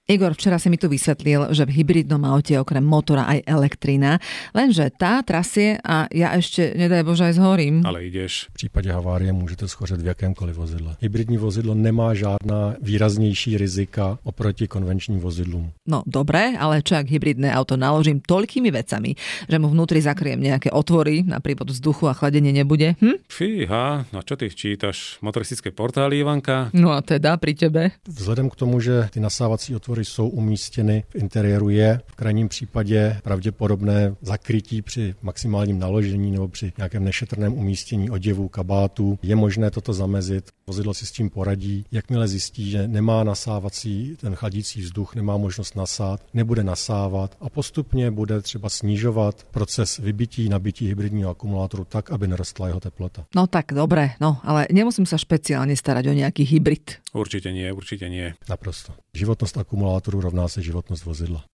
Igor, včera si mi tu vysvetlil, že v hybridnom aute je okrem motora aj elektrina, lenže tá trasie a ja ešte, nedaj Bože, aj zhorím. Ale ideš. V případě havárie můžete schořet v jakémkoliv vozidle. Hybridní vozidlo nemá žádná výraznější rizika oproti konvenčním vozidlům. No dobre, ale čo ak hybridné auto naložím toľkými vecami, že mu vnútri zakriem nejaké otvory na prívod vzduchu a chladenie nebude? Fíha, no čo ty čítaš? Motoristické portály, Ivanka? No a teda pri tebe? Vzhledem k tomu, že ty nasávací otvory jsou umístěny v interiéru, je v krajním případě pravděpodobné zakrytí při maximálním naložení nebo při nějakém nešetrném umístění oděvů, kabátů. Je možné toto zamezit. Vozidlo si s tím poradí. Jakmile zjistí, že nemá nasávací, ten chladící vzduch nemá možnost nasát, nebude nasávat a postupně bude třeba snižovat proces vybití, nabití hybridního akumulátoru tak, aby narostla jeho teplota. No tak dobre, no ale nemusím sa špeciálne starať o nejaký hybrid. Určite nie, určite nie. Naprosto. Životnost akumulátoru rovná se životnost vozidla.